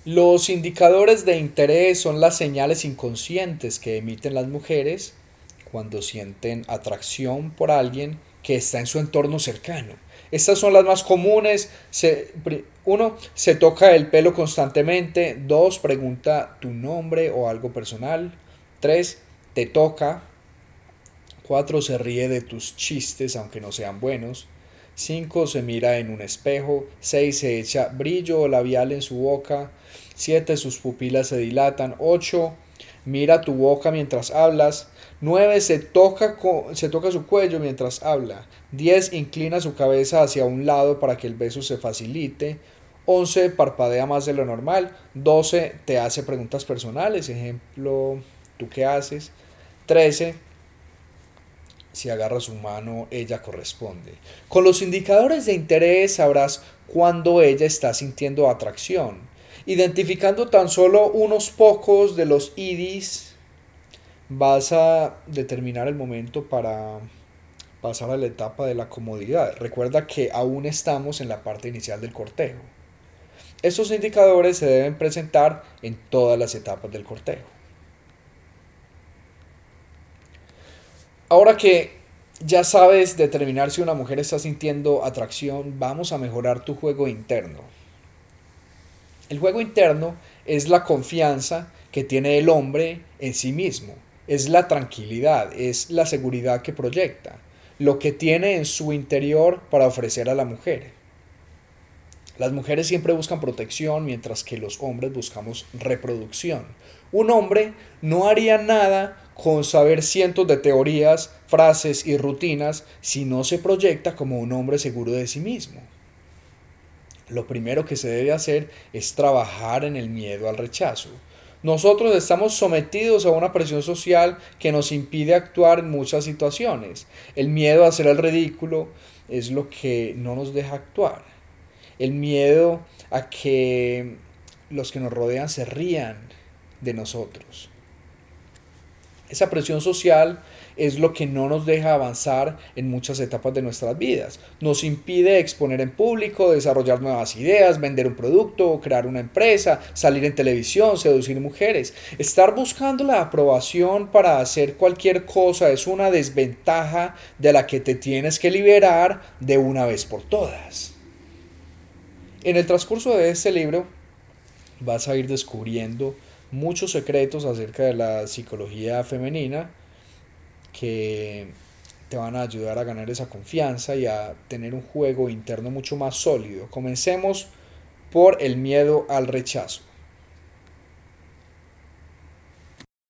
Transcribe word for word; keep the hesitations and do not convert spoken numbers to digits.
Los indicadores de interés son las señales inconscientes que emiten las mujeres cuando sienten atracción por alguien que está en su entorno cercano. Estas son las más comunes. Se, uno, se toca el pelo constantemente. Dos, pregunta tu nombre o algo personal. Tres, te toca. Cuatro, se ríe de tus chistes aunque no sean buenos. Cinco, se mira en un espejo. Seis, se echa brillo labial en su boca. Siete, sus pupilas se dilatan. Ocho, mira tu boca mientras hablas. Nueve, se toca, se toca su cuello mientras habla. Diez, inclina su cabeza hacia un lado para que el beso se facilite. Once, parpadea más de lo normal. Doce, te hace preguntas personales. Ejemplo, ¿tú qué haces? Trece, si agarra su mano, ella corresponde. Con los indicadores de interés sabrás cuándo ella está sintiendo atracción. Identificando tan solo unos pocos de los idis, vas a determinar el momento para pasar a la etapa de la comodidad. Recuerda que aún estamos en la parte inicial del cortejo. Estos indicadores se deben presentar en todas las etapas del cortejo. Ahora que ya sabes determinar si una mujer está sintiendo atracción, vamos a mejorar tu juego interno. El juego interno es la confianza que tiene el hombre en sí mismo, es la tranquilidad, es la seguridad que proyecta, lo que tiene en su interior para ofrecer a la mujer. Las mujeres siempre buscan protección mientras que los hombres buscamos reproducción. Un hombre no haría nada con saber cientos de teorías, frases y rutinas si no se proyecta como un hombre seguro de sí mismo. Lo primero que se debe hacer es trabajar en el miedo al rechazo. Nosotros estamos sometidos a una presión social que nos impide actuar en muchas situaciones. El miedo a hacer el ridículo es lo que no nos deja actuar. El miedo a que los que nos rodean se rían de nosotros. Esa presión social es lo que no nos deja avanzar en muchas etapas de nuestras vidas. Nos impide exponer en público, desarrollar nuevas ideas, vender un producto, crear una empresa, salir en televisión, seducir mujeres. Estar buscando la aprobación para hacer cualquier cosa es una desventaja de la que te tienes que liberar de una vez por todas. En el transcurso de este libro vas a ir descubriendo muchos secretos acerca de la psicología femenina que te van a ayudar a ganar esa confianza y a tener un juego interno mucho más sólido. Comencemos por el miedo al rechazo.